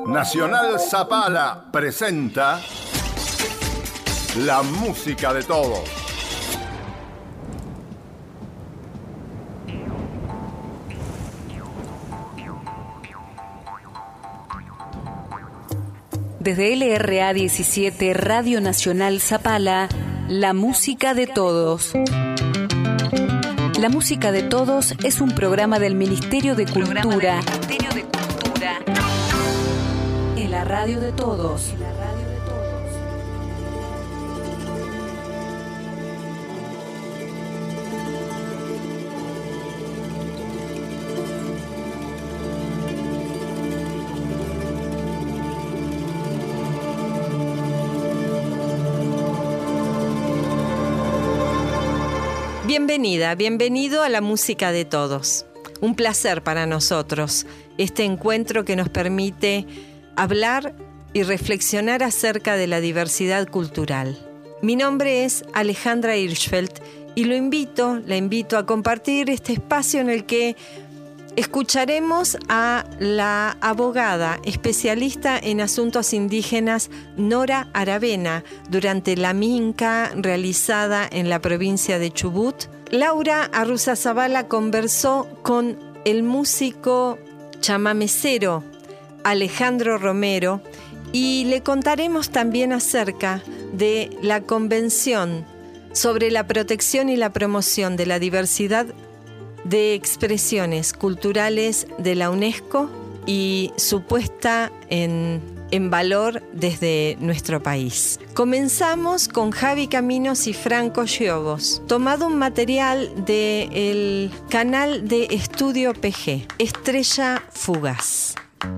Nacional Zapala presenta la música de todos. Desde LRA 17, Radio Nacional Zapala, la música de todos. La música de todos es un programa del Ministerio de Cultura. En la radio de todos. Bienvenida, bienvenido a la música de todos. Un placer para nosotros este encuentro que nos permite hablar y reflexionar acerca de la diversidad cultural. Mi nombre es Alejandra Hirschfeld y la invito a compartir este espacio en el que escucharemos a la abogada especialista en asuntos indígenas Nora Aravena durante la Minca realizada en la provincia de Chubut. Laura Arruzazabala conversó con el músico chamamecero Alejandro Romero y le contaremos también acerca de la Convención sobre la protección y la promoción de la diversidad de expresiones culturales de la UNESCO y su puesta en valor desde nuestro país. Comenzamos con Javi Caminos y Franco Giovos, tomado un material del canal de Estudio PG, Estrella Fugaz.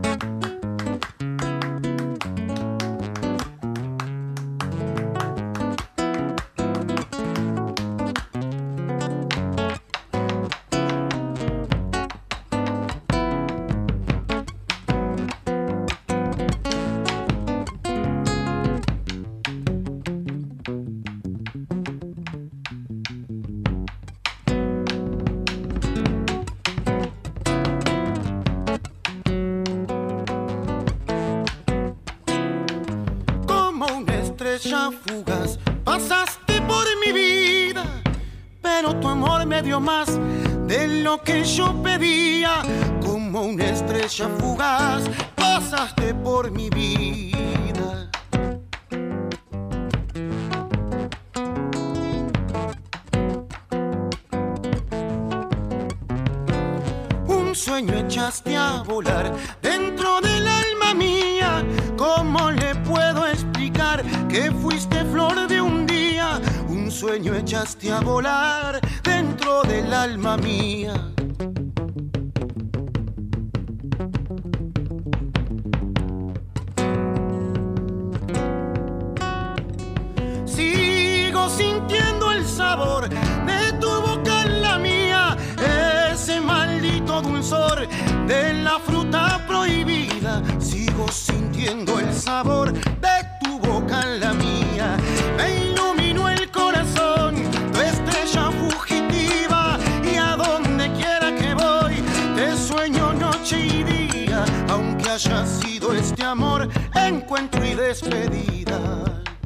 Fugaz, pasaste por mi vida, pero tu amor me dio más de lo que yo pedía. Como una estrella fugaz, pasaste por mi vida. Un sueño echaste a volar dentro del alma mía. ¿Cómo le puedo explicar que fuiste flor de un día? Un sueño echaste a volar dentro del alma mía. Sigo sintiendo el sabor de tu boca en la mía, ese maldito dulzor de la fruta prohibida. Sigo sintiendo el sabor de tu boca en la mía. Me iluminó el corazón, tu estrella fugitiva, y a donde quiera que voy te sueño noche y día. Aunque haya sido este amor, encuentro y despedida.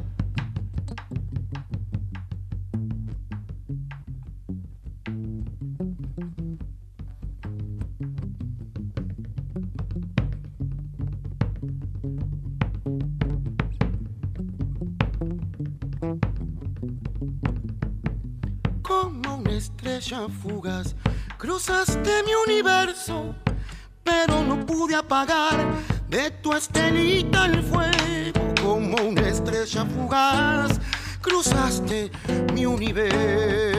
Como una estrella fugaz, cruzaste mi universo, pero no pude apagar de tu estelita el fuego. Como una estrella fugaz, cruzaste mi universo.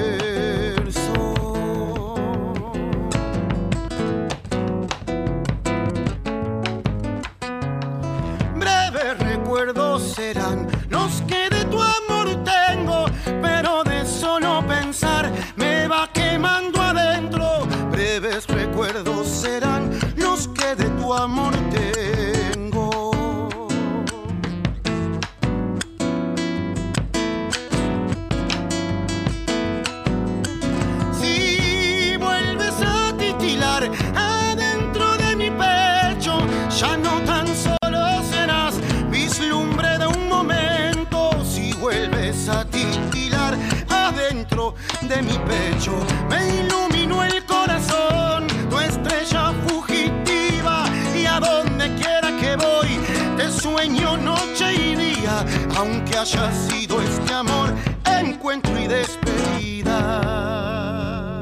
Breves recuerdos serán los que de tu amor tengo, pero de solo pensar me va quemando adentro. Breves recuerdos serán los que de tu amor tengo. Si vuelves a titilar adentro de mi pecho, ya no tan sueño noche y día, aunque haya sido este amor encuentro y despedida.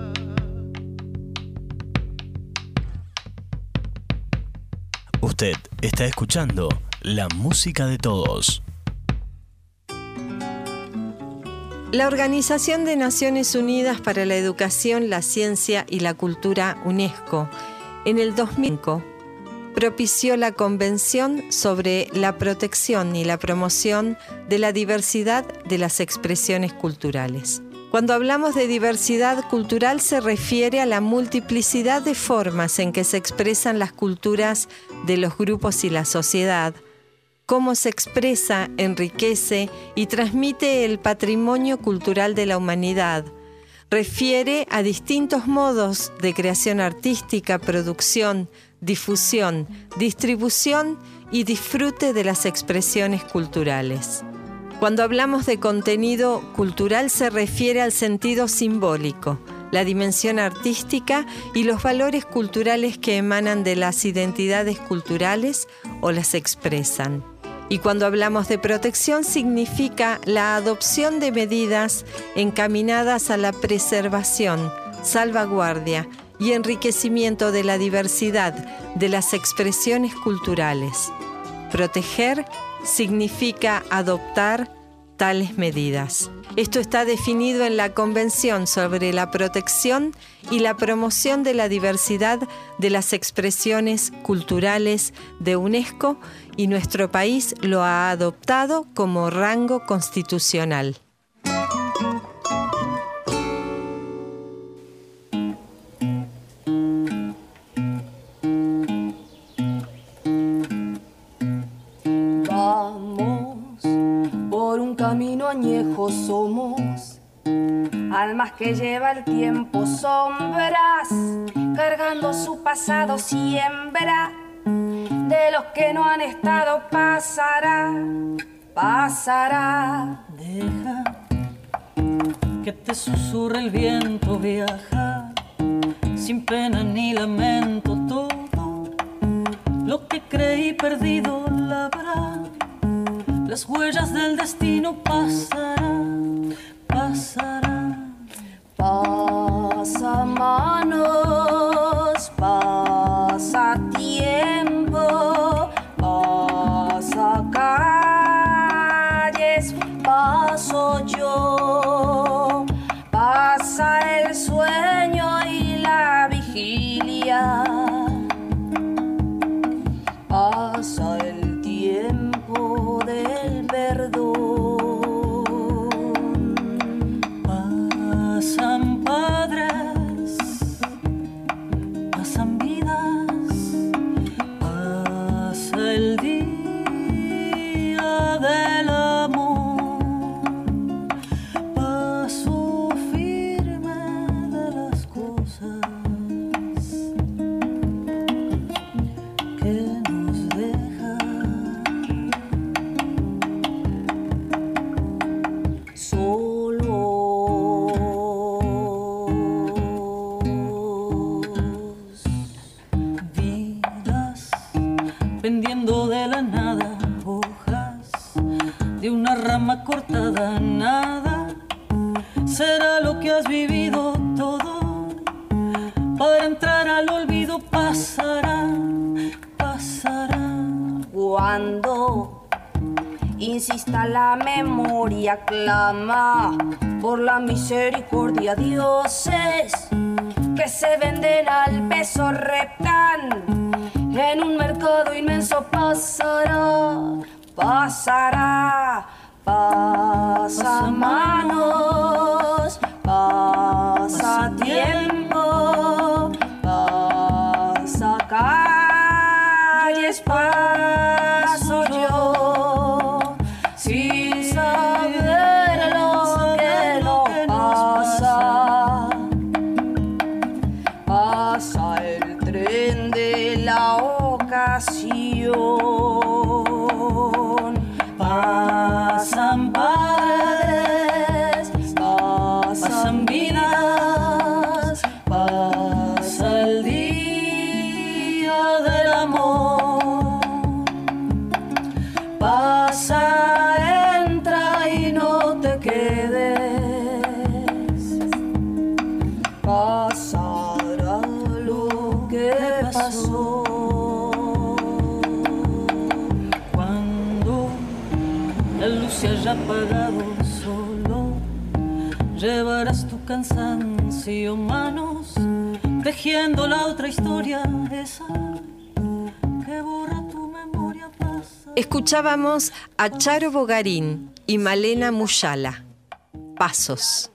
Usted está escuchando la música de todos. La Organización de Naciones Unidas para la Educación, la Ciencia y la Cultura, UNESCO, en el 2005 propició la Convención sobre la protección y la promoción de la diversidad de las expresiones culturales. Cuando hablamos de diversidad cultural se refiere a la multiplicidad de formas en que se expresan las culturas de los grupos y la sociedad, cómo se expresa, enriquece y transmite el patrimonio cultural de la humanidad. Refiere a distintos modos de creación artística, producción, difusión, distribución y disfrute de las expresiones culturales. Cuando hablamos de contenido cultural se refiere al sentido simbólico, la dimensión artística y los valores culturales que emanan de las identidades culturales o las expresan. Y cuando hablamos de protección significa la adopción de medidas encaminadas a la preservación, salvaguardia y enriquecimiento de la diversidad de las expresiones culturales. Proteger significa adoptar tales medidas. Esto está definido en la Convención sobre la protección y la promoción de la diversidad de las expresiones culturales de UNESCO y nuestro país lo ha adoptado como rango constitucional. Camino añejo somos, almas que lleva el tiempo sombras, cargando su pasado siembra, de los que no han estado pasará, pasará. Deja que te susurre el viento, viaja, sin pena ni lamento, todo lo que creí perdido labrá. Las huellas del destino pasarán, pasarán. Pasa manos, pasa tiempo, pasa calles, paso yo. Pasa el sueño y la vigilia, pasa el tiempo del perdón. Pasan padres, pasan vidas, pasa el día del amor, paso firme de las cosas que nos dejan. Vidas pendiendo de la nada, hojas de una rama cortada, nada será lo que has vivido todo. Para entrar al olvido pasará, pasará. Cuando insista la memoria, clama por la misericordia. Dioses que se venden al peso reptan en un mercado inmenso. Pasará, pasará, pasa manos, pasa tiempo, pasa calles, paso yo, sin saber lo que no pasa. Pasa el tren de la ocasión, pasan padres, pasan vidas, pasa el día del amor, se haya apagado solo. Llevarás tu cansancio, manos, tejiendo la otra historia, esa que borra tu memoria pasa. Escuchábamos a Charo Bogarín y Malena Muyala. Pasos.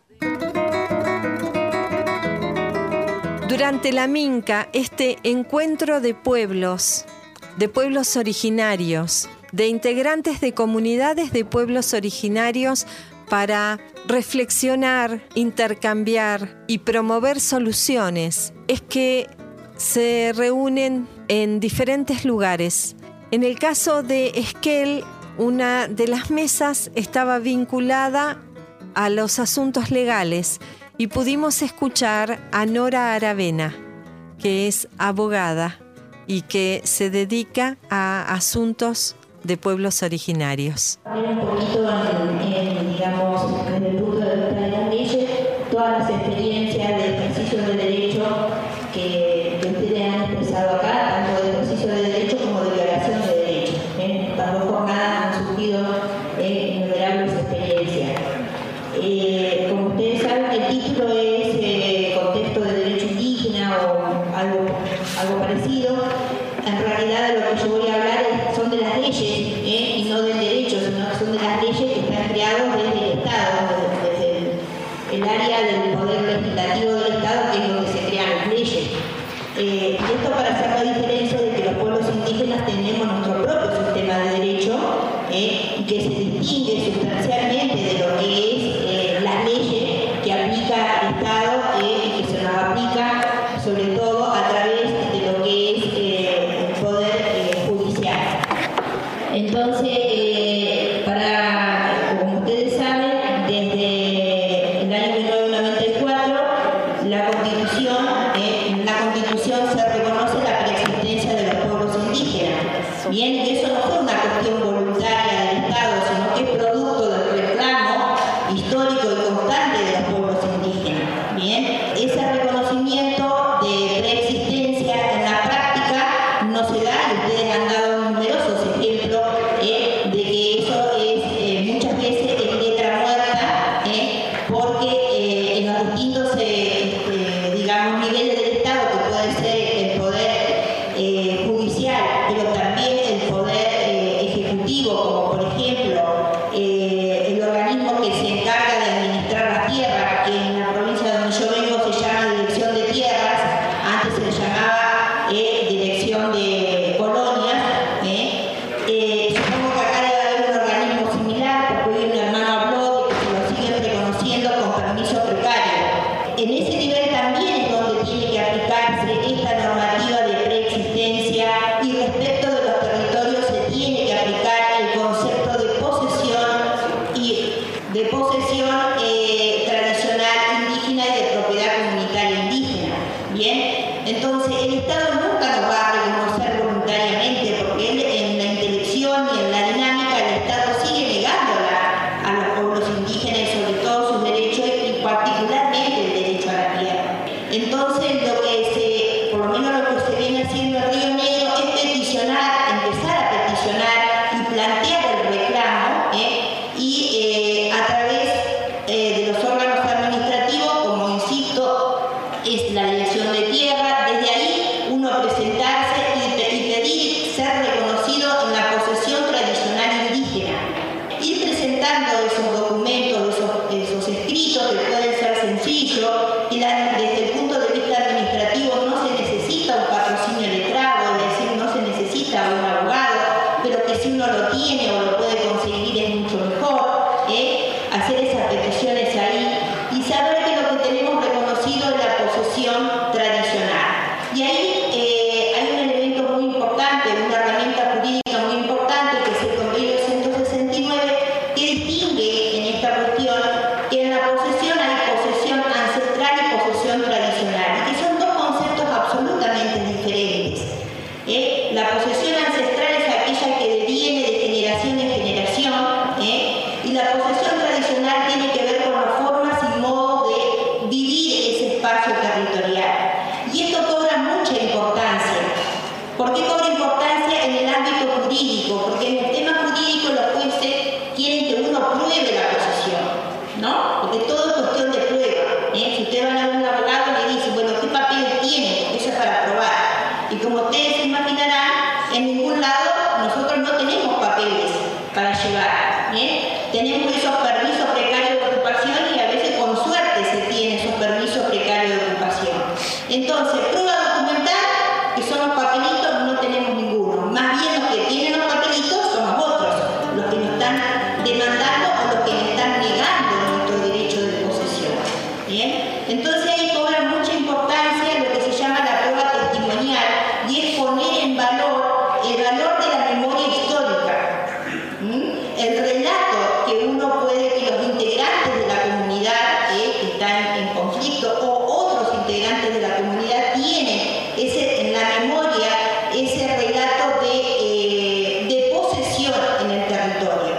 Durante la Minca, este encuentro de pueblos originarios, de integrantes de comunidades de pueblos originarios para reflexionar, intercambiar y promover soluciones, es que se reúnen en diferentes lugares. En el caso de Esquel, una de las mesas estaba vinculada a los asuntos legales y pudimos escuchar a Nora Aravena, que es abogada y que se dedica a asuntos de pueblos originarios. Un poquito digamos, desde el punto de vista de las leyes, todas las experiencias de ejercicio de derecho que ustedes han expresado acá, tanto de ejercicio de derecho como de violación de derechos. Estas dos jornadas han surgido innumerables experiencias. Como ustedes saben, el título es Contexto de Derecho Indígena o algo parecido. En realidad, de lo que yo voy a hablar son de las leyes y no del derecho, sino que son de las leyes que están creadas desde el Estado, desde el área del poder legislativo del Estado, que es donde se crean las leyes. Y esto para hacer la diferencia de que los pueblos indígenas tenemos nuestro propio sistema de derecho y que se distingue sustancialmente de lo que es las leyes que aplica el Estado y que se nos aplica sobre todo a través de lo que es el poder judicial. Entonces, como ustedes saben, desde el año 1994, en la Constitución se reconoce la preexistencia de los pueblos indígenas. Bien, y eso no fue una cuestión voluntaria del Estado, sino que es producto del reclamo histórico y constante de los pueblos indígenas. Bien, ese reconocimiento de preexistencia en la práctica no se da, y ustedes han dado numerosos ejemplos de que eso es muchas veces es letra muerta, porque en los distintos digamos, niveles del Estado, que puede ser el poder judicial, pero también el poder ejecutivo, como por ejemplo el organismo que se encarga de administrar las tierras, que en la provincia donde yo vengo se llama Dirección de Tierras, antes se le llamaba Dirección de Colonias. Supongo que acá debe haber un organismo similar, porque hoy un hermano habló de que se lo siguen reconociendo con permiso precario. En ese nivel también es donde tiene que aplicarse esta normativa de preexistencia, y respecto de los territorios se tiene que aplicar el concepto de posesión tradicional indígena y de propiedad comunitaria indígena. Bien, entonces el Estado nunca nos va a reconocer voluntariamente, porque él, en la intelección y en la dinámica, el Estado sigue negándola a los pueblos indígenas y sobre todo sus derechos, y particularmente el derecho a la tierra. Entonces, por lo menos lo que se viene haciendo en Río Negro es empezar a peticionar y plantear el reclamo, y a través de los órganos administrativos, como insisto, es la Dirección de Tierra. Desde ahí uno presentarse y pedir ser reconocido en la posesión tradicional indígena. Ir presentando esos documentos, esos escritos, que pueden ser sencillos, y desde el punto de vista administrativo no se necesita un patrocinio letrado, es decir, no se necesita un abogado, pero que si uno lo tiene o lo puede conseguir es mucho mejor. Hacer esas peticiones ahí y saber que lo que tenemos reconocido es la posesión tradicional. Y ahí hay un elemento muy importante, una herramienta jurídica muy importante, que es el Convenio 169, que distingue en esta cuestión que en la posesión hay posesión ancestral y posesión tradicional, y que son dos conceptos absolutamente diferentes. La posesión ancestral es aquella que viene de generación en generación, y la posesión tradicional tiene que ver con las formas y modos de vivir ese espacio territorial. Y esto cobra mucha importancia. ¿Por qué cobra importancia en el ámbito jurídico? Porque en el tema jurídico los jueces quieren que uno pruebe la posesión, ¿no? Porque todo es cuestión de prueba. Si ustedes van a un abogado y le dicen, bueno, ¿qué papeles tiene? Eso es para probar. Y como ustedes se imaginarán, en ningún lado nosotros no tenemos papeles para llevar. Tenemos esos permisos precarios de ocupación y a veces con suerte se tienen esos permisos precarios de ocupación. Entonces, prueba documental, que son los papelitos, no tenemos ninguno. Más bien los que tienen los papelitos son los otros, los que nos están demandando o los que nos están negando nuestro derecho de posesión. ¿Bien? Entonces ahí cobra mucha importancia lo que se llama la prueba testimonial y es poner en valor el valor de la memoria histórica. El relato que uno puede, que los integrantes de la comunidad que están en conflicto o otros integrantes de la comunidad tienen en la memoria ese relato de posesión en el territorio.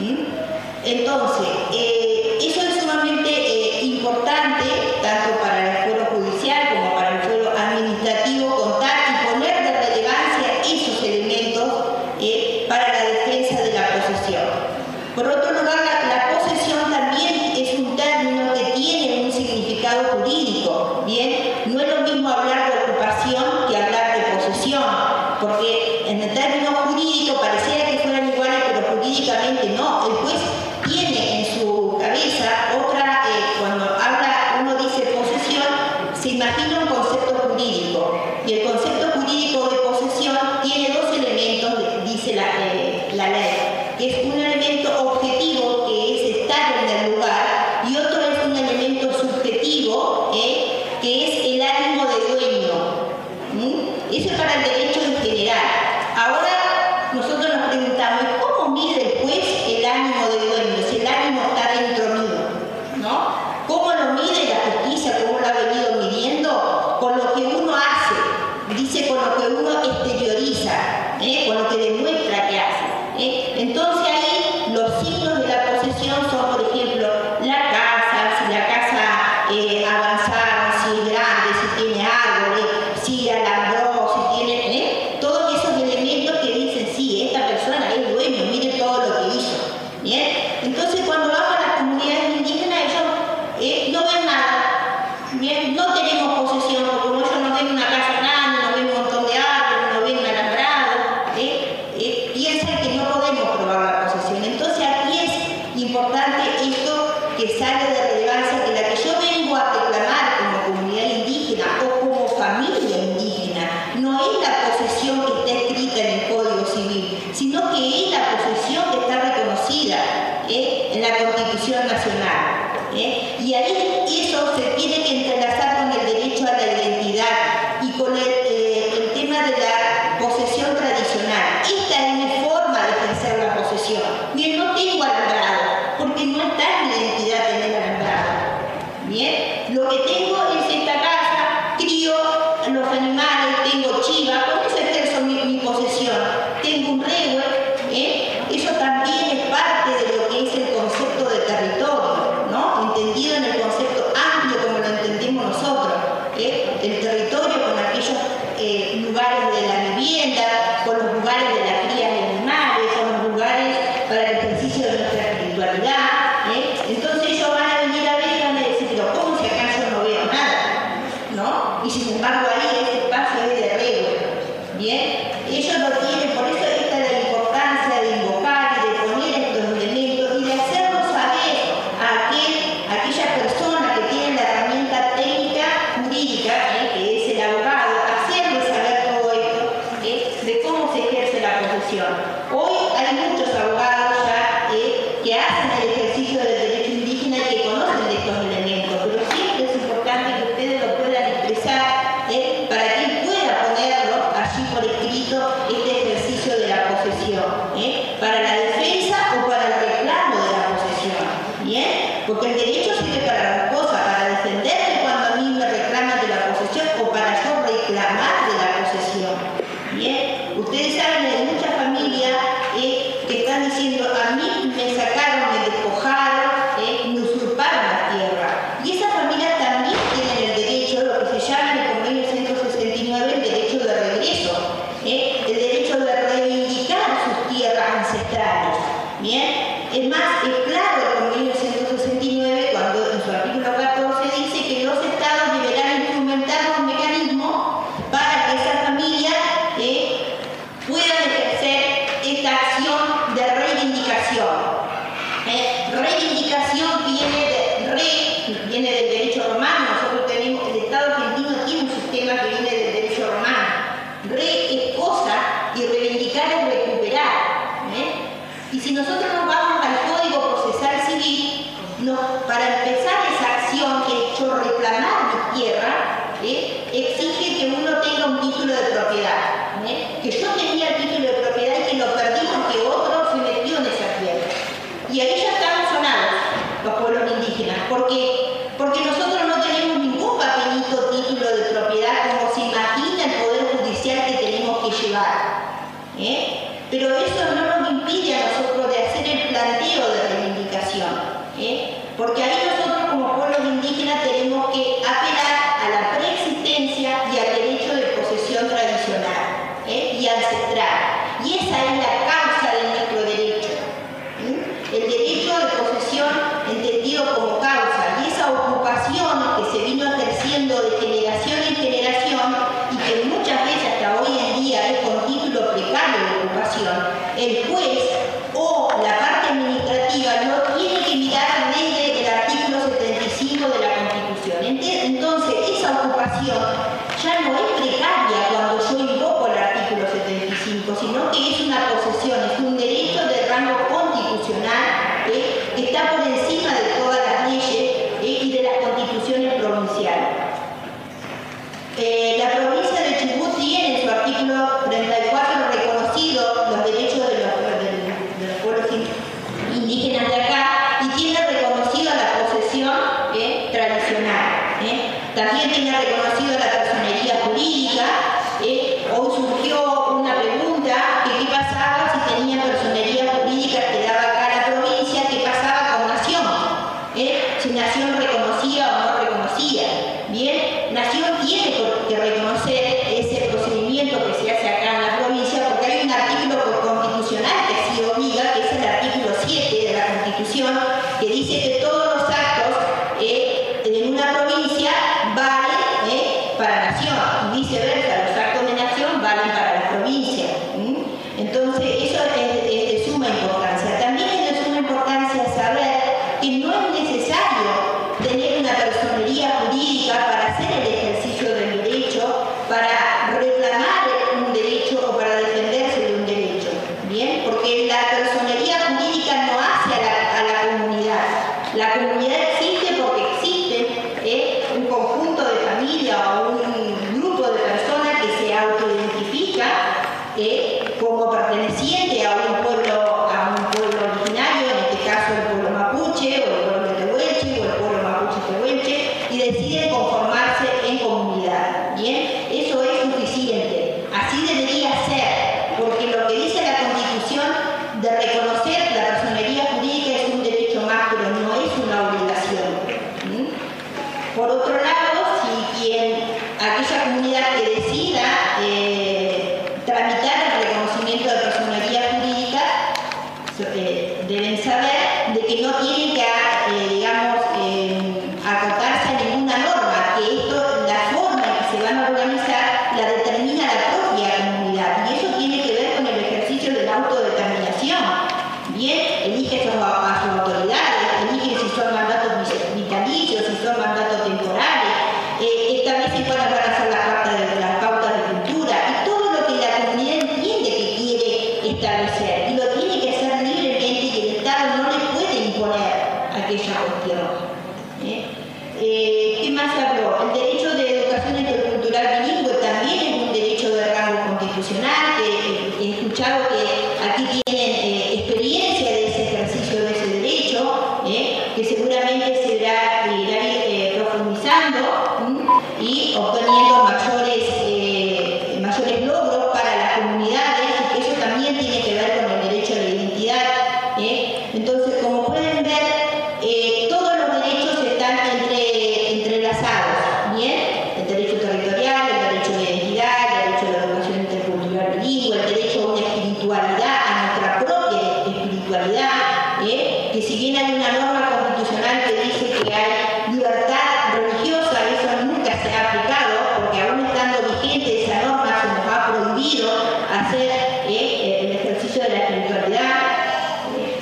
Entonces, eso es sumamente importante, tanto para el fuero judicial como para el fuero administrativo, contar y poner de relevancia esos elementos para la defensa de la posesión. Por otro lugar, la posesión también es un término que tiene un significado jurídico. Bien, no es lo mismo hablar de ocupación que hablar de posesión, porque en el término jurídico pareciera que fueran iguales, pero jurídicamente no. El juez tiene en su cabeza otra, cuando habla, uno dice posesión, se imagina un concepto jurídico, y el concepto jurídico de posesión tiene dos elementos, dice la ley, que es un elemento objetivo, que es estar en el lugar, y otro es un elemento subjetivo, que es el ánimo de dueño. Eso es para el derecho en general. Ahora nosotros nos preguntamos, ¿cómo mide el juez el ánimo de dueño? Si el ánimo está dentro mío, ¿no? ¿Cómo lo mide la justicia? ¿Cómo lo ha venido midiendo? Con lo que uno hace, dice, con lo que uno exterioriza, con lo que demuestra que hace. Entonces ahí los signos de la posesión son, por ejemplo, la casa, si la casa avanzada, si es grande, si tiene árboles, si alambró, si tiene, todos esos elementos que dicen, sí, esta persona es dueño, mire todo lo que hizo. ¿Bien? Entonces cuando vamos a las comunidades indígenas, ellos no ven nada. ¿Bien? No tenemos posesión, porque como ellos no ven una casa grande, no ven un montón de árboles, no ven un alambrado, piensan que no podemos probar la posesión. Entonces aquí es importante esto que sale de relevancia, que la que yo vengo a reclamar como comunidad indígena o como familia indígena no es la posesión que está escrita en el Código Civil, sino que es la posesión que está reconocida en la Constitución Nacional. Y ahí eso se tiene que entrelazar con el derecho a la identidad y con el tema de la posesión tradicional. Esta es mi forma de ejercer la posesión. Bien, no tengo alambrado, porque no está en mi identidad tener alambrado. Bien, lo que tengo es esta casa, crío los animales, tengo chiva, con eso ejerzo mi posesión. Tengo un rehue, eso también es parte de lo que es el concepto de territorio, ¿no? Entendido en el concepto amplio como lo entendemos nosotros. El territorio con aquellos lugares de la vivienda, con los lugares de la cría de animales, con los lugares para el ejercicio de nuestra espiritualidad. Entonces ellos van a venir a ver y van a decir, pero ¿cómo si acá yo no veo nada? ¿No? Y sin embargo ahí ese espacio es de rehue. Bien, ellos lo tienen, por eso esta es la importancia de invocar y de poner estos elementos y de hacerlo saber a aquella persona que tiene la herramienta técnica jurídica, que es el abogado, hacerle saber todo esto, de cómo se ejerce la posesión. Hoy hay muchos abogados ya que hacen el ejercicio del derecho indígena y que conocen de estos elementos, pero siempre es importante que ustedes lo puedan expresar para que él pueda ponerlo allí por escrito, este ejercicio de la posesión, para la defensa o para el reclamo de la posesión. ¿Bien? Porque el derecho sirve para las cosas, para defenderme cuando a mí me reclaman de la posesión o para yo reclamar de la posesión. Bien, ustedes saben de muchas familias que están diciendo, a mí me sacaron, me despojaron, me usurparon la tierra. Y esas familias también tienen el derecho, lo que se llama en el convenio 169, el derecho de regreso, el derecho de reivindicar sus tierras ancestrales. Bien, es más, es claro el convenio 169 cuando en su artículo 14 dice que los estados deberán instrumentar un mecanismo para que esa familia puedan ejercer esta acción de reivindicación. Reivindicación viene del derecho romano. Nosotros tenemos, el Estado argentino tiene un sistema que viene del derecho romano. Es cosa y reivindicar es recuperar. Y si nosotros nos vamos al Código Procesal Civil, para empezar esa acción que es yo reclamar mi tierra, exige que uno tenga un título de propiedad. Que yo tenía el título de propiedad y que lo perdí porque otro se metió en esa tierra. Y ahí ya estamos sonados los pueblos indígenas, porque nosotros no tenemos ningún papelito título de propiedad como se imagina el Poder Judicial que tenemos que llevar. Pero eso no nos impide a nosotros de hacer el planteo de reivindicación, porque ahí nosotros como pueblos indígenas tenemos que apelar a la preexistencia y al derecho de posesión tradicional y ancestral. Y esa es la causa de nuestro derecho. El derecho de posesión entendido como causa y esa ocupación que se vino ejerciendo de generación en generación y que muchas veces hasta hoy en día es con título precario de ocupación, el juez o la parte administrativa no tiene que mirar desde el artículo 75 de la Constitución. Entonces esa ocupación ya no es precaria cuando yo invoco el artículo 75, sino que es una posesión, es un derecho de rango constitucional que está por encima de todas las leyes y de las constituciones provinciales. La provincia de Chubut tiene en su artículo 34 reconocido los derechos de los pueblos indígenas de acá y tiene reconocido la posesión tradicional. También tiene reconocido la personería jurídica. Hoy surgió una pregunta que qué pasaba si tenía personería jurídica que daba acá a la provincia, qué pasaba con Nación, si Nación reconocía o no reconocía. Bien, Nación tiene que reconocer ese procedimiento que se hace acá en la provincia porque hay un artículo constitucional que así obliga, que es el artículo 7 de la Constitución, que dice que todos los actos en una provincia valen para Nación y viceversa, los actos de Nación valen para la provincia. Entonces eso es de suma importancia. También es de suma importancia saber que no es necesario tener una personería jurídica para hacer el ejercicio del derecho, para reclamar un derecho o para defenderse de un derecho. Bien, porque la personería jurídica no hace a la comunidad. La comunidad existe porque existe un conjunto de familia o un grupo de personas que se autoidentifica como perteneciente a un pueblo originario, en este caso el pueblo mapuche o el pueblo tehuelche o el pueblo mapuche tehuelche, y deciden conformarse en comunidad. Bien, eso es suficiente. Así debería ser, porque lo que dice la Constitución de reconocer la personería jurídica es un derecho más, pero no es una obligación. Por otro lado, si aquella comunidad que decida tramitar el reconocimiento de personería jurídica, deben saber de que no tienen que, acotarse a ninguna norma, que la forma en que se van a organizar la determina la propia comunidad, y eso tiene que ver con el ejercicio de la autodeterminación. Bien, elige a sus autoridades, elige si son mandatos vitalicios, si son mandatos temporales, establecen cuáles van a ser las pautas de cultura y todo lo que la comunidad entiende que quiere establecer, y lo tiene que hacer libremente y el Estado no le puede imponer aquella cuestión. ¿Qué más se habló? El derecho de educación intercultural bilingüe también es un derecho de rango constitucional, que he escuchado que aquí tienen experiencia de ese ejercicio de ese derecho, que seguramente se irá profundizando y obteniendo mayores logros para las comunidades, y que eso también tiene que ver con el derecho a la identidad. Entonces, como pueden ver, todos los derechos están entrelazados, ¿bien? El derecho territorial, el derecho de identidad, el derecho a la educación intercultural bilingüe, el derecho a una espiritualidad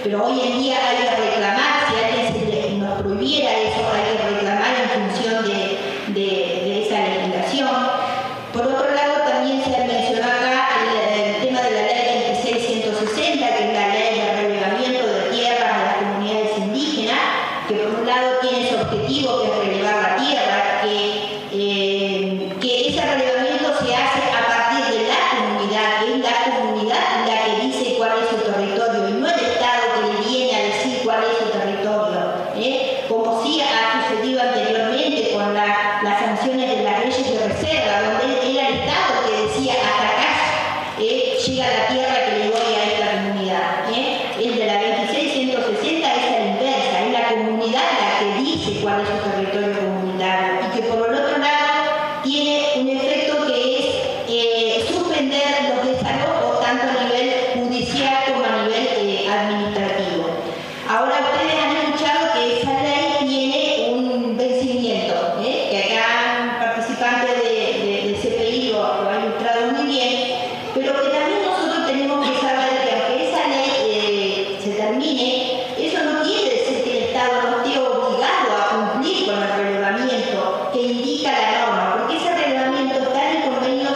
pero hoy en día hay que reclamar, si alguien nos prohibiera eso, hay que reclamar en función de esa legislación. Por otro lado, también se mencionó acá el tema de la ley 26160, que es la ley de relevamiento de tierras de las comunidades indígenas, que por un lado tiene su objetivo, que es relevar la tierra, que ese relevamiento se hace a partir de la comunidad, que es la comunidad la que dice cuál es su territorio, y no el Estado que le viene a decir cuál es su territorio, como sí ha sucedido anteriormente con las sanciones de las leyes de reserva, donde era el Estado que decía hasta acá llega la tierra que le doy a esta comunidad. El de la 26160 es a la inversa, es la comunidad la que dice cuál es su territorio comunitario, y que por el otro lado tiene un efecto que es suspender los desalojos tanto a nivel judicial como a nivel administrativo. Ahora ustedes han escuchado que esa ley tiene un vencimiento, que acá participantes de CPI lo ha ilustrado muy bien, pero que también nosotros tenemos que saber que aunque esa ley se termine, eso no quiere decir que el Estado no esté obligado a cumplir con el relevamiento que indica la norma, porque ese relevamiento está en el convenio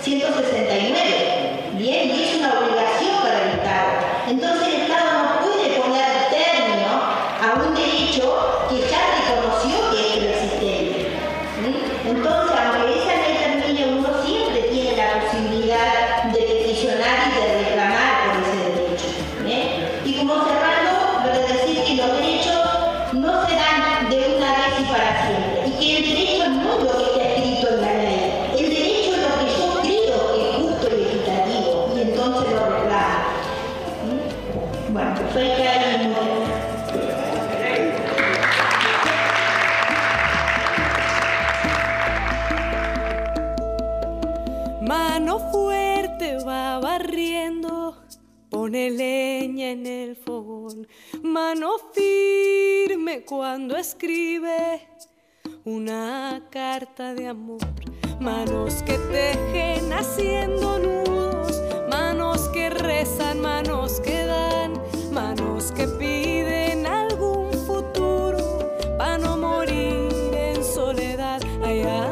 169, ¿bien? Y es una obligación para el Estado. Entonces el Estado no puede poner término a un derecho que ya reconoció que es preexistente. Entonces, aunque esa ley termine, uno siempre tiene la posibilidad de peticionar y de reclamar por ese derecho. Y como cerrando, para decir que los derechos no se dan de una vez y para siempre, y que el derecho no es lo que está escrito en la ley, el derecho es lo que yo creo que es justo y equitativo, y entonces lo reclamo. Bueno, fue que hay mano fuerte va barriendo, pone leña en el fogón. Mano firme cuando escribe una carta de amor. Manos que tejen haciendo nudos, manos que rezan, manos que dan, manos que piden algún futuro para no morir en soledad. Allá.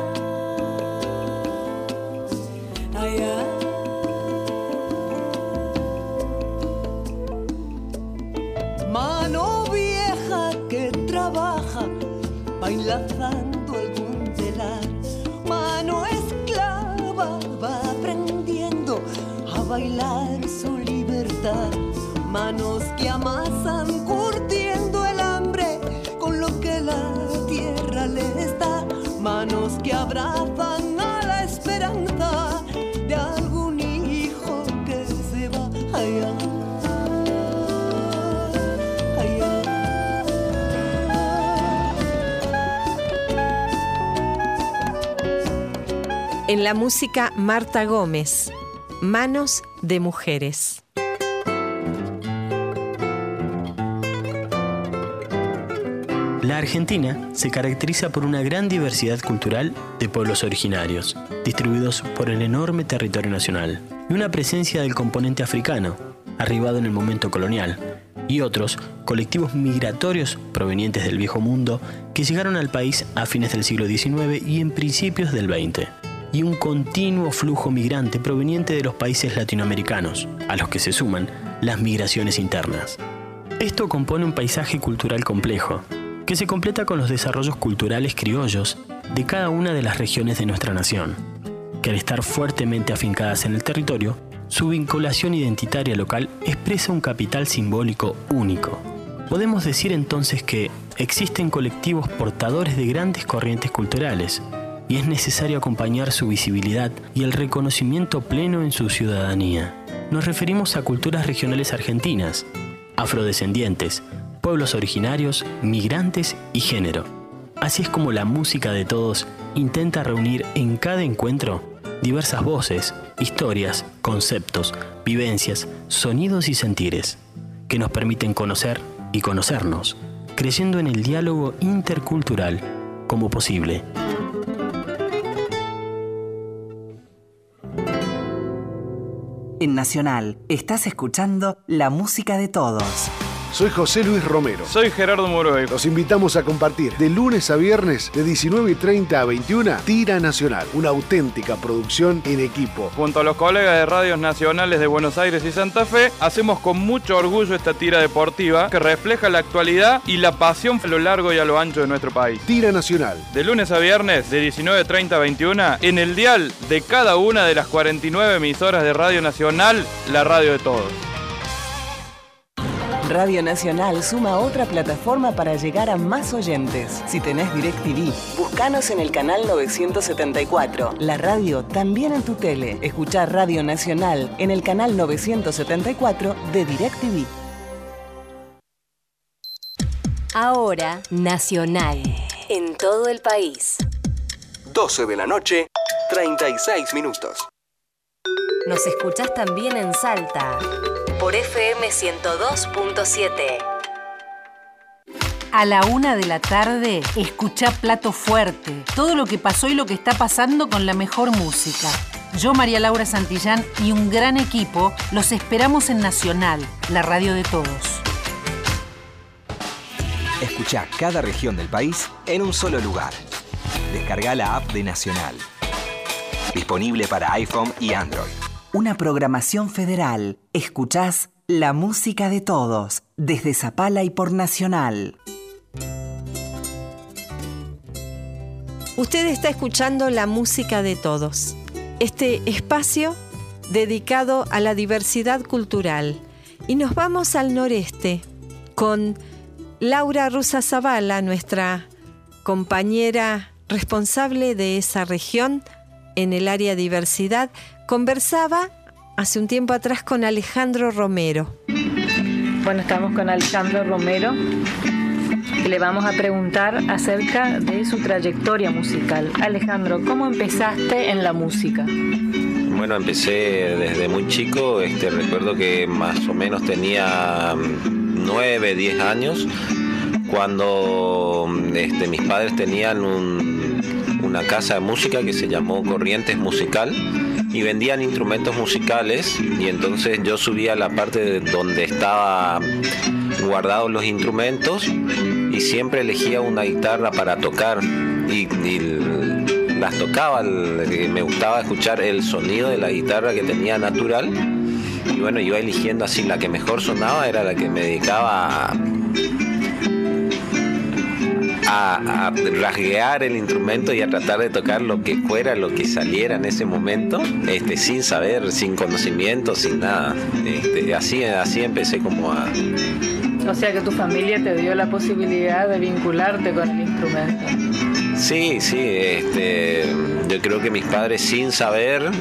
Mano vieja que trabaja bailando algún telar. Mano esclava va aprendiendo a bailar su libertad. Manos que amasan curtiendo el hambre con lo que la tierra les da. Manos que abrazan a la esperanza de algún hijo que se va allá. En la música, Marta Gómez, Manos de Mujeres. La Argentina se caracteriza por una gran diversidad cultural de pueblos originarios, distribuidos por el enorme territorio nacional, y una presencia del componente africano, arribado en el momento colonial, y otros colectivos migratorios provenientes del Viejo Mundo que llegaron al país a fines del siglo XIX y en principios del XX, y un continuo flujo migrante proveniente de los países latinoamericanos, a los que se suman las migraciones internas. Esto compone un paisaje cultural complejo, que se completa con los desarrollos culturales criollos de cada una de las regiones de nuestra nación, que al estar fuertemente afincadas en el territorio, su vinculación identitaria local expresa un capital simbólico único. Podemos decir entonces que existen colectivos portadores de grandes corrientes culturales, y es necesario acompañar su visibilidad y el reconocimiento pleno en su ciudadanía. Nos referimos a culturas regionales argentinas, afrodescendientes, pueblos originarios, migrantes y género. Así es como la música de todos intenta reunir en cada encuentro diversas voces, historias, conceptos, vivencias, sonidos y sentires, que nos permiten conocer y conocernos, creyendo en el diálogo intercultural como posible. En Nacional estás escuchando La Música de Todos. Soy José Luis Romero. Soy Gerardo Moroy. Los invitamos a compartir de lunes a viernes de 19:30 a 21 Tira Nacional, una auténtica producción en equipo. Junto a los colegas de radios nacionales de Buenos Aires y Santa Fe, hacemos con mucho orgullo esta tira deportiva que refleja la actualidad y la pasión a lo largo y a lo ancho de nuestro país. Tira Nacional. De lunes a viernes de 19:30 a 21 en el dial de cada una de las 49 emisoras de Radio Nacional, la radio de todos. Radio Nacional suma otra plataforma para llegar a más oyentes. Si tenés DirecTV, búscanos en el canal 974. La radio también en tu tele. Escuchá Radio Nacional en el canal 974 de DirecTV. Ahora, Nacional. En todo el país. 12 de la noche, 36 minutos. Nos escuchás también en Salta. Por FM 102.7. A la 1 de la tarde, escuchá Plato Fuerte. Todo lo que pasó y lo que está pasando con la mejor música. Yo, María Laura Santillán y un gran equipo, los esperamos en Nacional, la radio de todos. Escuchá cada región del país en un solo lugar. Descarga la app de Nacional. Disponible para iPhone y Android. Una programación federal. Escuchás la música de todos, desde Zapala y por Nacional. Usted está escuchando la música de todos. Este espacio dedicado a la diversidad cultural. Y nos vamos al noreste con Laura Rusazabala, nuestra compañera responsable de esa región en el área diversidad. Conversaba hace un tiempo atrás con Alejandro Romero. Bueno, estamos con Alejandro Romero y le vamos a preguntar acerca de su trayectoria musical. Alejandro, ¿cómo empezaste en la música? Bueno, empecé desde muy chico. Recuerdo que más o menos tenía 9, 10 años cuando mis padres tenían una casa de música que se llamó Corrientes Musical y vendían instrumentos musicales, y entonces yo subía a la parte donde estaban guardados los instrumentos y siempre elegía una guitarra para tocar y las tocaba. Me gustaba escuchar el sonido de la guitarra que tenía natural, y bueno, iba eligiendo así la que mejor sonaba, era la que me dedicaba a rasguear el instrumento y a tratar de tocar lo que fuera, lo que saliera en ese momento, sin saber, sin conocimiento, sin nada. Así empecé como a... O sea que tu familia te dio la posibilidad de vincularte con el instrumento. Sí, yo creo que mis padres, sin saber,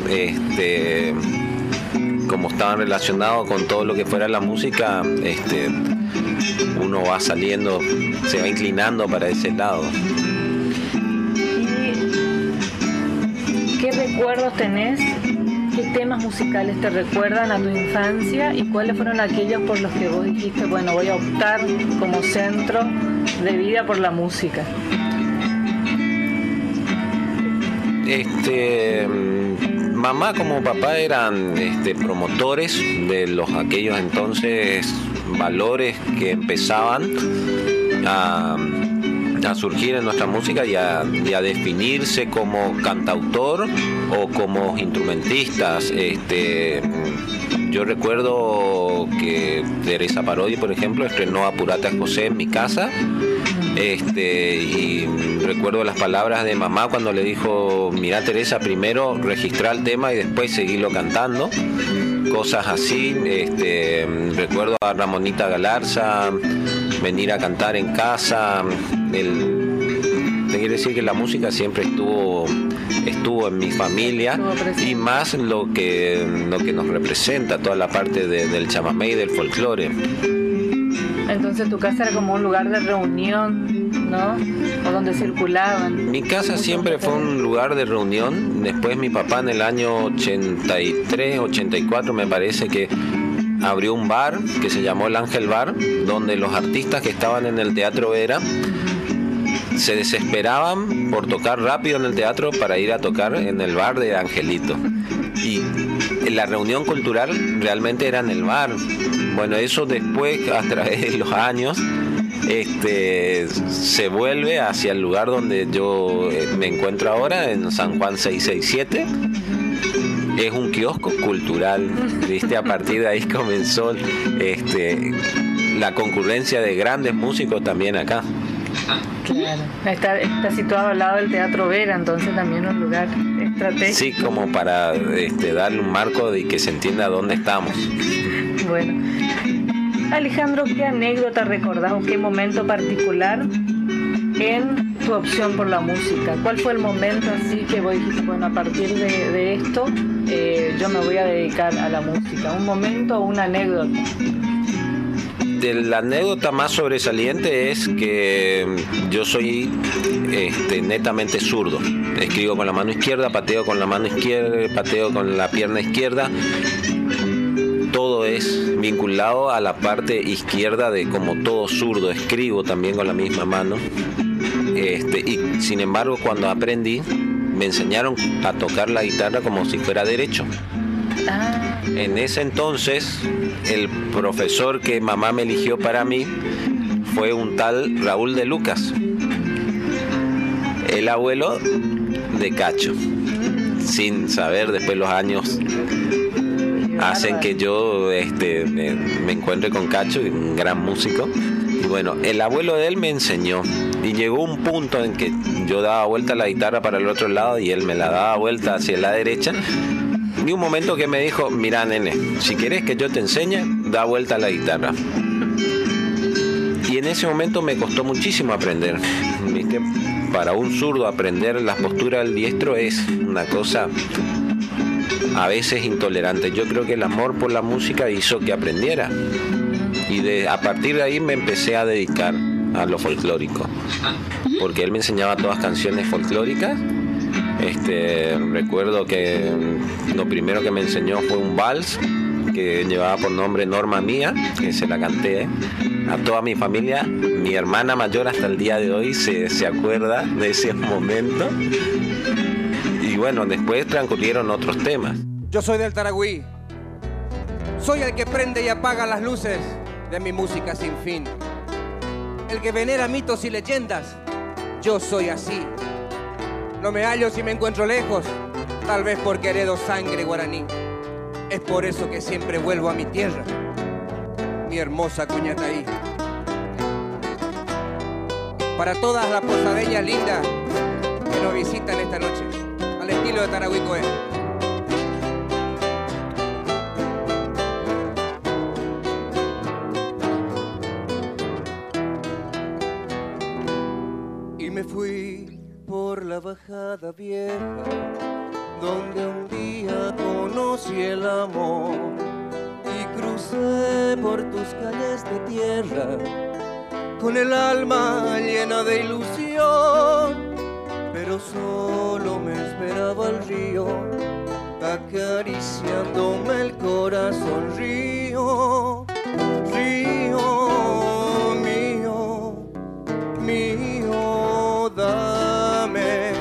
como estaban relacionados con todo lo que fuera la música, uno va saliendo, se va inclinando para ese lado. ¿Y qué recuerdos tenés? ¿Qué temas musicales te recuerdan a tu infancia? ¿Y cuáles fueron aquellos por los que vos dijiste, bueno, voy a optar como centro de vida por la música? Mamá como papá eran promotores de aquellos entonces valores que empezaban a surgir en nuestra música y a definirse como cantautor o como instrumentistas. Yo recuerdo que Teresa Parodi, por ejemplo, estrenó Apurate a José en mi casa. Y recuerdo las palabras de mamá cuando le dijo: mirá, Teresa, primero registrá el tema y después seguirlo cantando. Cosas así. Recuerdo a Ramonita Galarza venir a cantar en casa. Te quiero decir que la música siempre estuvo en mi familia, y más lo que nos representa, toda la parte del chamamé y del folclore. Entonces tu casa era como un lugar de reunión, ¿no? O donde circulaban. Mi casa siempre fue un lugar de reunión. Después mi papá en el año 83, 84 me parece que abrió un bar que se llamó El Ángel Bar, donde los artistas que estaban en el Teatro Vera se desesperaban por tocar rápido en el teatro para ir a tocar en el bar de Angelito. Y la reunión cultural realmente era en el bar. Bueno, eso después, a través de los años, se vuelve hacia el lugar donde yo me encuentro ahora, en San Juan 667. Es un kiosco cultural, ¿viste? A partir de ahí comenzó la concurrencia de grandes músicos también acá. Claro, está situado al lado del Teatro Vera, entonces también un lugar estratégico. Sí, como para darle un marco de que se entienda dónde estamos. Bueno, Alejandro, ¿qué anécdota recordás o qué momento particular en tu opción por la música? ¿Cuál fue el momento así que vos dijiste, bueno, a partir de esto yo me voy a dedicar a la música? ¿Un momento o una anécdota? La anécdota más sobresaliente es que yo soy netamente zurdo. Escribo con la mano izquierda, pateo con la mano izquierda, pateo con la pierna izquierda. Todo es vinculado a la parte izquierda de como todo zurdo. Escribo también con la misma mano. Y sin embargo, cuando aprendí, me enseñaron a tocar la guitarra como si fuera derecho. En ese entonces, el profesor que mamá me eligió para mí fue un tal Raúl de Lucas, el abuelo de Cacho. Sin saber, después los años hacen que yo me encuentre con Cacho, un gran músico. Y bueno, el abuelo de él me enseñó. Y llegó un punto en que yo daba vuelta la guitarra para el otro lado y él me la daba vuelta hacia la derecha. Y un momento que me dijo, mira nene, si querés que yo te enseñe, da vuelta a la guitarra. Y en ese momento me costó muchísimo aprender. ¿Viste? Para un zurdo aprender las posturas del diestro es una cosa a veces intolerante. Yo creo que el amor por la música hizo que aprendiera. Y a partir de ahí me empecé a dedicar a lo folclórico. Porque él me enseñaba todas canciones folclóricas. Recuerdo que lo primero que me enseñó fue un vals que llevaba por nombre Norma Mía, que se la canté a toda mi familia. Mi hermana mayor hasta el día de hoy se acuerda de ese momento. Y bueno, después transcurrieron otros temas. Yo soy del Taragüí. Soy el que prende y apaga las luces de mi música sin fin. El que venera mitos y leyendas. Yo soy así. No me hallo si me encuentro lejos, tal vez porque heredo sangre guaraní. Es por eso que siempre vuelvo a mi tierra, mi hermosa Cuñataí. Para todas las posadeñas lindas que nos visitan esta noche, al estilo de Taragüí Coé. Y me fui por la bajada vieja, donde un día conocí el amor, y crucé por tus calles de tierra, con el alma llena de ilusión, pero solo me esperaba el río, acariciándome el corazón. Río, río mío, mío, dame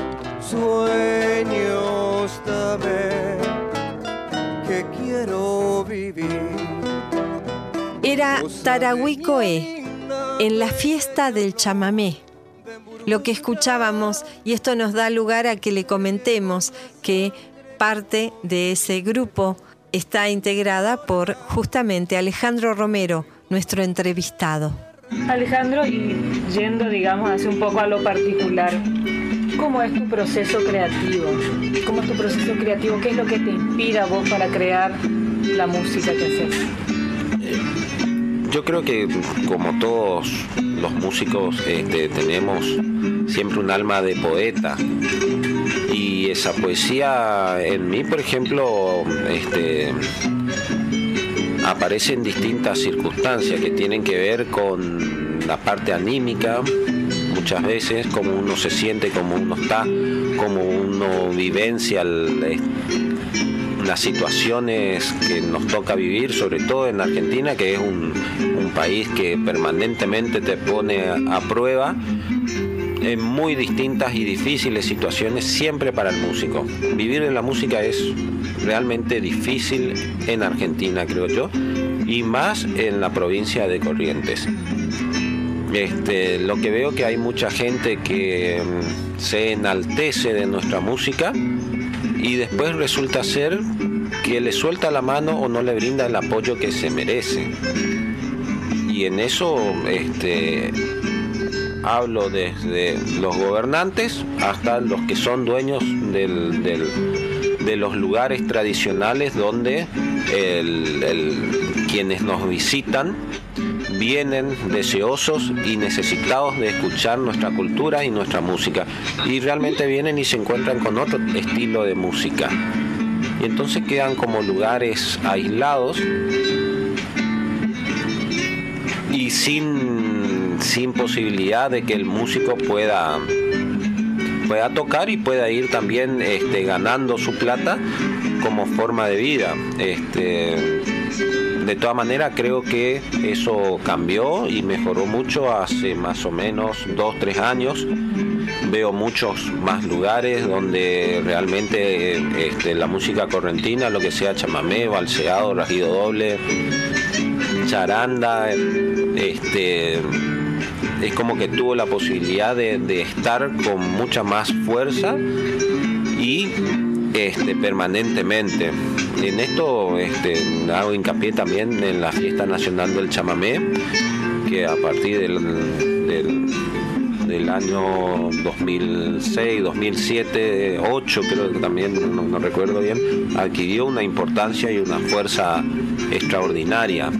sueños, dame, que quiero vivir. Era Taragüí Coé, en la fiesta del chamamé. Lo que escuchábamos, y esto nos da lugar a que le comentemos que parte de ese grupo está integrada por justamente Alejandro Romero, nuestro entrevistado. Alejandro, y yendo, digamos, hacia un poco a lo particular, ¿cómo es tu proceso creativo? ¿Cómo es tu proceso creativo? ¿Qué es lo que te inspira a vos para crear la música que haces? Yo creo que como todos los músicos tenemos siempre un alma de poeta, y esa poesía en mí, por ejemplo, aparece en distintas circunstancias que tienen que ver con la parte anímica, muchas veces, cómo uno se siente, cómo uno está, cómo uno vivencia las situaciones que nos toca vivir, sobre todo en Argentina, que es un país que permanentemente te pone a prueba en muy distintas y difíciles situaciones, siempre para el músico. Vivir en la música es realmente difícil en Argentina, creo yo, y más en la provincia de Corrientes. Lo que veo que hay mucha gente que se enaltece de nuestra música y después resulta ser que le suelta la mano o no le brinda el apoyo que se merece. Y en eso hablo desde los gobernantes hasta los que son dueños de los lugares tradicionales donde quienes nos visitan vienen deseosos y necesitados de escuchar nuestra cultura y nuestra música, y realmente vienen y se encuentran con otro estilo de música, y entonces quedan como lugares aislados y sin posibilidad de que el músico pueda tocar y pueda ir también ganando su plata como forma de vida. De todas maneras, creo que eso cambió y mejoró mucho hace más o menos 2-3 años. Veo muchos más lugares donde realmente la música correntina, lo que sea chamamé, balseado, rajido doble, charanda, es como que tuvo la posibilidad de estar con mucha más fuerza y permanentemente. En esto hago hincapié también en la Fiesta Nacional del Chamamé, que a partir del año 2006, 2007, 2008, creo que también, no recuerdo bien, adquirió una importancia y una fuerza extraordinaria.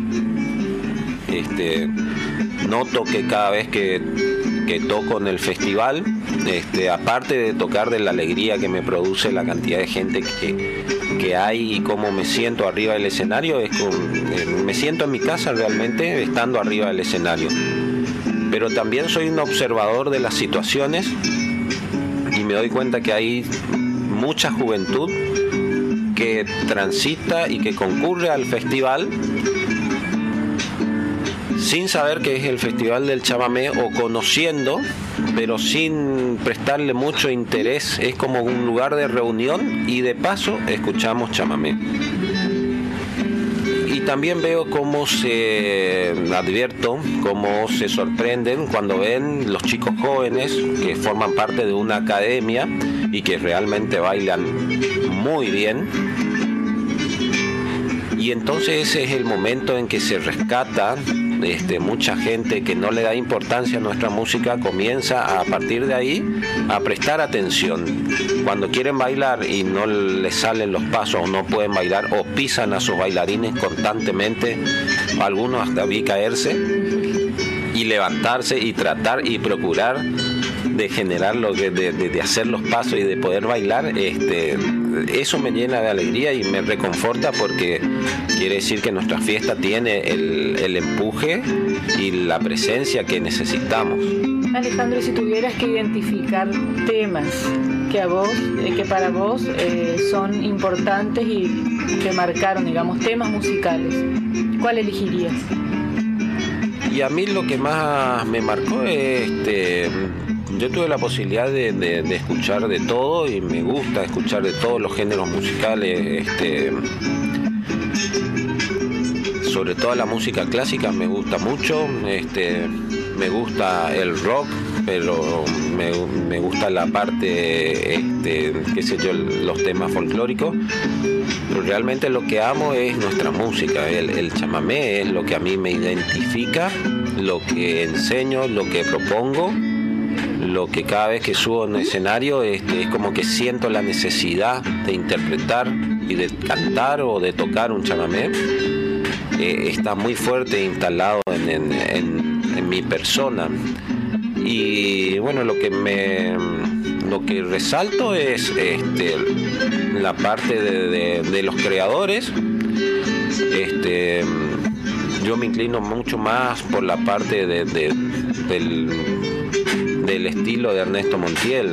Noto que cada vez que toco en el festival, aparte de tocar de la alegría que me produce la cantidad de gente que hay y cómo me siento arriba del escenario, me siento en mi casa realmente estando arriba del escenario. Pero también soy un observador de las situaciones y me doy cuenta que hay mucha juventud que transita y que concurre al festival sin saber que es el Festival del Chamamé, o conociendo, pero sin prestarle mucho interés. Es como un lugar de reunión y de paso escuchamos chamamé. Y también veo cómo advierto cómo se sorprenden cuando ven los chicos jóvenes que forman parte de una academia y que realmente bailan muy bien. Y entonces ese es el momento en que se rescata. Mucha gente que no le da importancia a nuestra música comienza a partir de ahí a prestar atención. Cuando quieren bailar y no les salen los pasos o no pueden bailar o pisan a sus bailarines constantemente, algunos hasta vi caerse, y levantarse y tratar y procurar de generar de hacer los pasos y de poder bailar, eso me llena de alegría y me reconforta, porque quiere decir que nuestra fiesta tiene el empuje y la presencia que necesitamos. Alejandro, si tuvieras que identificar temas que para vos son importantes y que marcaron, digamos, temas musicales, ¿cuál elegirías? Y a mí lo que más me marcó es yo tuve la posibilidad de escuchar de todo, y me gusta escuchar de todos los géneros musicales, sobre todo la música clásica me gusta mucho, me gusta el rock, pero me gusta la parte, qué sé yo, los temas folclóricos, pero realmente lo que amo es nuestra música. El chamamé es lo que a mí me identifica, lo que enseño, lo que propongo, lo que cada vez que subo en el escenario es como que siento la necesidad de interpretar y de cantar o de tocar un chamamé. Está muy fuerte instalado en mi persona. Y bueno, lo que resalto es la parte de los creadores. Yo me inclino mucho más por la parte del estilo de Ernesto Montiel,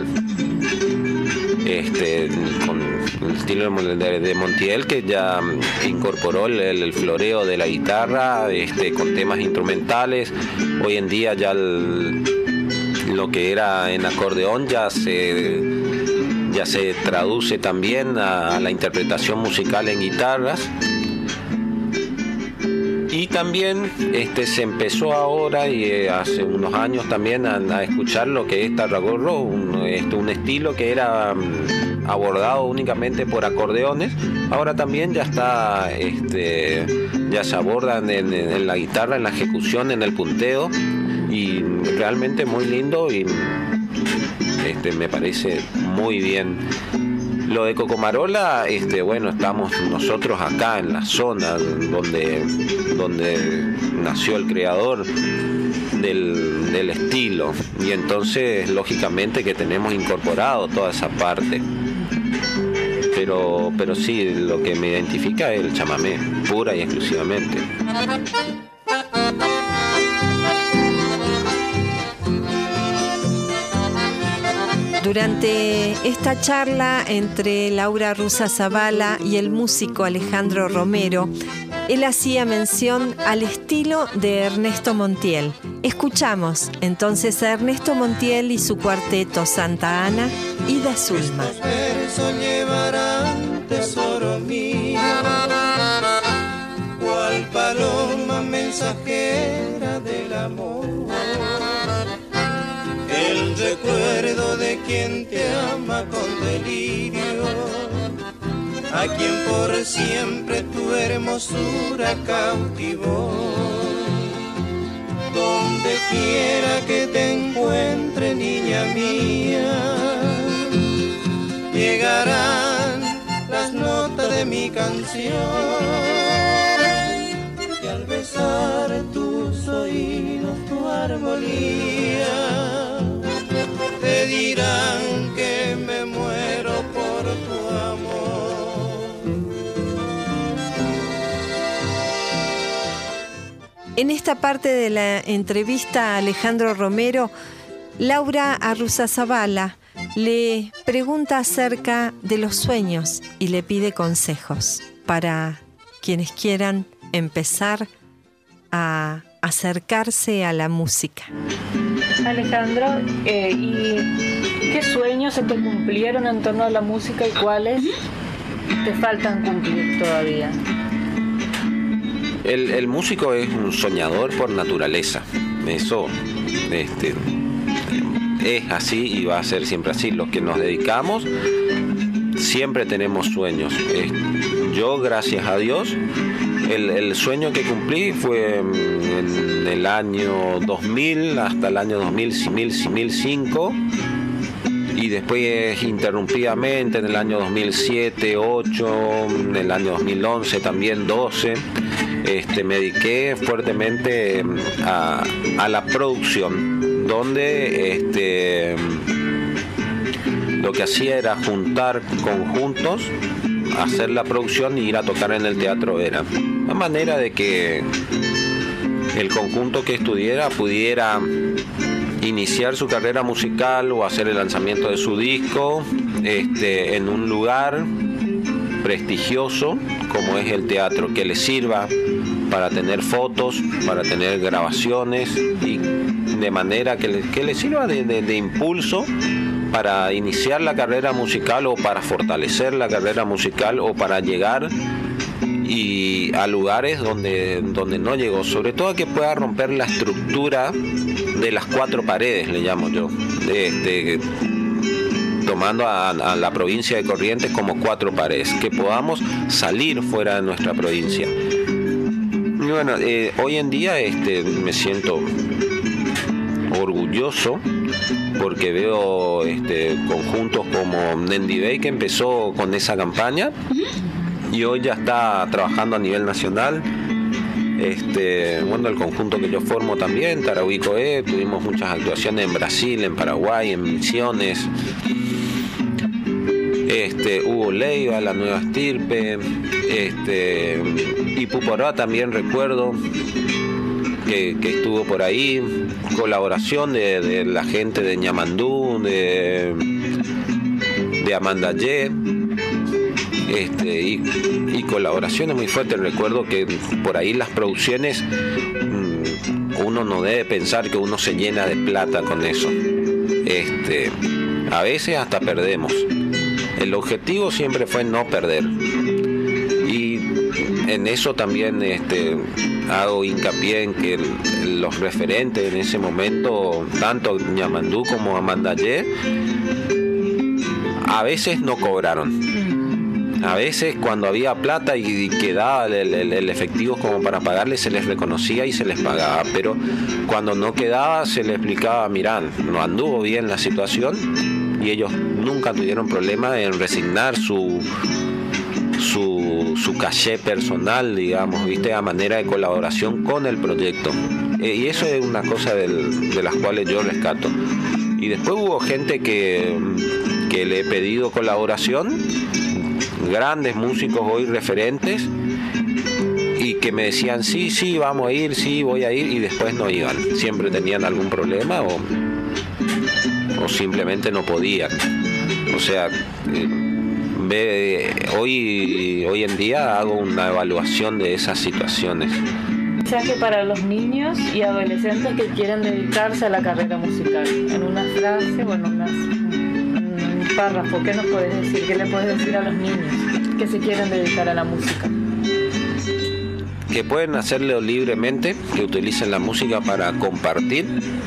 con el estilo de Montiel, que ya incorporó el floreo de la guitarra con temas instrumentales. Hoy en día ya lo que era en acordeón ya se traduce también a la interpretación musical en guitarras. Y también se empezó ahora y hace unos años también a escuchar lo que es tarragorro, un estilo que era abordado únicamente por acordeones. Ahora también ya está, ya se abordan en la guitarra, en la ejecución, en el punteo, y realmente muy lindo y me parece muy bien. Lo de Cocomarola, bueno, estamos nosotros acá en la zona donde nació el creador del estilo, y entonces lógicamente que tenemos incorporado toda esa parte. Pero sí, lo que me identifica es el chamamé, pura y exclusivamente. Durante esta charla entre Laura Russa-Zabala y el músico Alejandro Romero, él hacía mención al estilo de Ernesto Montiel. Escuchamos entonces a Ernesto Montiel y su cuarteto Santa Ana y Da Zulma. Estos versos llevarán tesoro mío, cual paloma mensajera del amor. El recuerdo de quien te ama con delirio, a quien por siempre tu hermosura cautivó. Donde quiera que te encuentre, niña mía, llegarán las notas de mi canción, y al besar tus oídos, tu armonía, te dirán que me muero por tu amor. En esta parte de la entrevista a Alejandro Romero, Laura Russa-Zabala le pregunta acerca de los sueños y le pide consejos para quienes quieran empezar a acercarse a la música. Alejandro, ¿y qué sueños se te cumplieron en torno a la música y cuáles te faltan cumplir todavía? El músico es un soñador por naturaleza. Eso es así y va a ser siempre así. Los que nos dedicamos siempre tenemos sueños. Yo, gracias a Dios, el sueño que cumplí fue en el año 2000 hasta el año 2005, y después interrumpidamente en el año 2007, 2008, en el año 2011 también, 12, me dediqué fuertemente a la producción, donde lo que hacía era juntar conjuntos, hacer la producción y ir a tocar en el teatro Vera. De manera de que el conjunto que estudiara pudiera iniciar su carrera musical o hacer el lanzamiento de su disco en un lugar prestigioso como es el teatro, que le sirva para tener fotos, para tener grabaciones, y de manera que le sirva de impulso para iniciar la carrera musical o para fortalecer la carrera musical o para llegar y a lugares donde no llegó, sobre todo que pueda romper la estructura de las cuatro paredes, le llamo yo, tomando a la provincia de Corrientes como cuatro paredes, que podamos salir fuera de nuestra provincia. Y bueno, hoy en día me siento orgulloso porque veo conjuntos como Nendi Bay, que empezó con esa campaña y hoy ya está trabajando a nivel nacional. Bueno, el conjunto que yo formo también, Tarahuicoé, tuvimos muchas actuaciones en Brasil, en Paraguay, en Misiones. Hugo Leiva, La Nueva Estirpe, y Puporá también recuerdo que estuvo por ahí, colaboración de la gente de Ñamandú, de Amanda Ye, y colaboraciones muy fuertes. Recuerdo que por ahí las producciones, uno no debe pensar que uno se llena de plata con eso. A veces hasta perdemos. El objetivo siempre fue no perder. Y en eso también hago hincapié en que los referentes en ese momento, tanto Ñamandú como Amandayé, a veces no cobraron. A veces cuando había plata y quedaba el efectivo como para pagarles, se les reconocía y se les pagaba, pero cuando no quedaba se les explicaba, mirá, no anduvo bien la situación, y ellos nunca tuvieron problema en resignar su caché personal, digamos, ¿viste? A manera de colaboración con el proyecto. Y eso es una cosa de las cuales yo rescato. Y después hubo gente que le he pedido colaboración, grandes músicos hoy referentes, y que me decían, sí, vamos a ir, sí, voy a ir, y después no iban. Siempre tenían algún problema o simplemente no podían. O sea, hoy en día hago una evaluación de esas situaciones. Mensaje para los niños y adolescentes que quieren dedicarse a la carrera musical. En una frase o en un párrafo, ¿qué nos puedes decir? ¿Qué le puedes decir a los niños que se quieren dedicar a la música? Que pueden hacerlo libremente, que utilicen la música para compartir,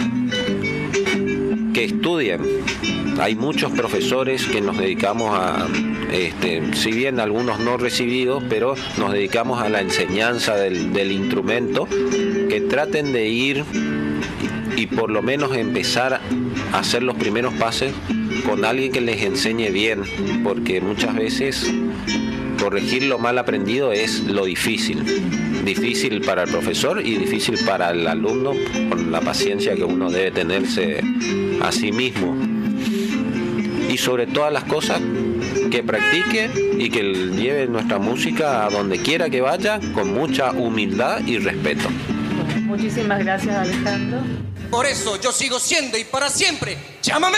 que estudien. Hay muchos profesores que nos dedicamos a, si bien algunos no recibidos, pero nos dedicamos a la enseñanza del instrumento, que traten de ir y por lo menos empezar a hacer los primeros pasos con alguien que les enseñe bien, porque muchas veces corregir lo mal aprendido es lo difícil para el profesor y difícil para el alumno, con la paciencia que uno debe tenerse a sí mismo. Y sobre todas las cosas, que practique y que lleve nuestra música a donde quiera que vaya, con mucha humildad y respeto. Muchísimas gracias, Alejandro. Por eso yo sigo siendo y para siempre, ¡llámame!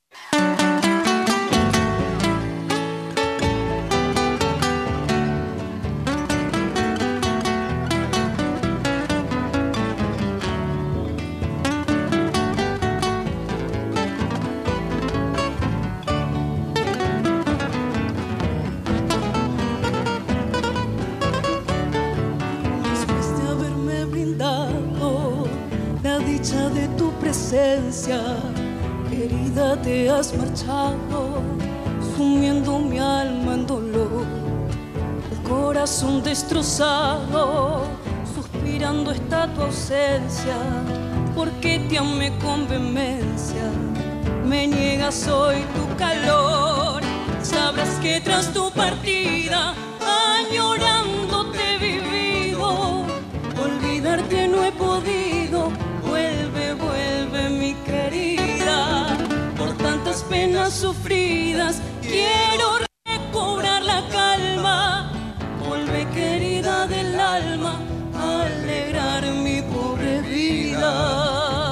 Querida, te has marchado, sumiendo mi alma en dolor, el corazón destrozado, suspirando está tu ausencia, porque te amé con vehemencia, me niegas hoy tu calor. Sabrás que tras tu partida, añorándote he vivido, olvidarte no he podido. Vuelve mi querida, por tantas penas sufridas quiero recobrar la calma. Vuelve querida del alma, a alegrar mi pobre vida.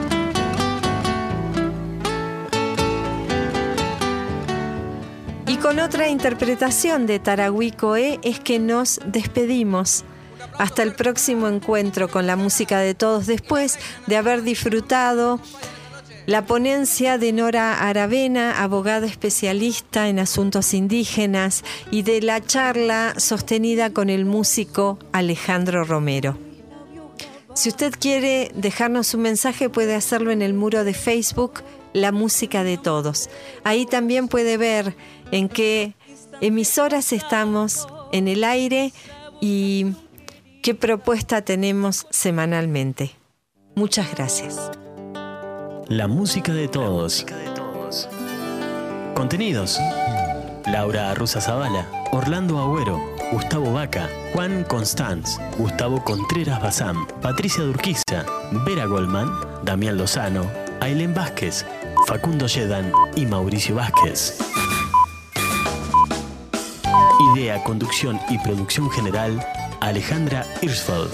Y con otra interpretación de Taragüí Coé es que nos despedimos. Hasta el próximo encuentro con la música de todos, después de haber disfrutado la ponencia de Nora Aravena, abogada especialista en asuntos indígenas, y de la charla sostenida con el músico Alejandro Romero. Si usted quiere dejarnos un mensaje, puede hacerlo en el muro de Facebook, La Música de Todos. Ahí también puede ver en qué emisoras estamos en el aire y qué propuesta tenemos semanalmente. Muchas gracias. La música de todos. Contenidos: Laura Arruza Zavala, Orlando Agüero, Gustavo Vaca, Juan Constanz, Gustavo Contreras Bazán, Patricia Durquiza, Vera Goldman, Damián Lozano, Ailén Vázquez, Facundo Yedan y Mauricio Vázquez. Idea, conducción y producción general, Alejandra Hirschfeld.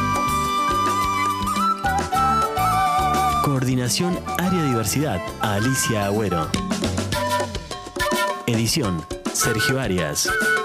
Coordinación Área Diversidad, Alicia Agüero. Edición, Sergio Arias.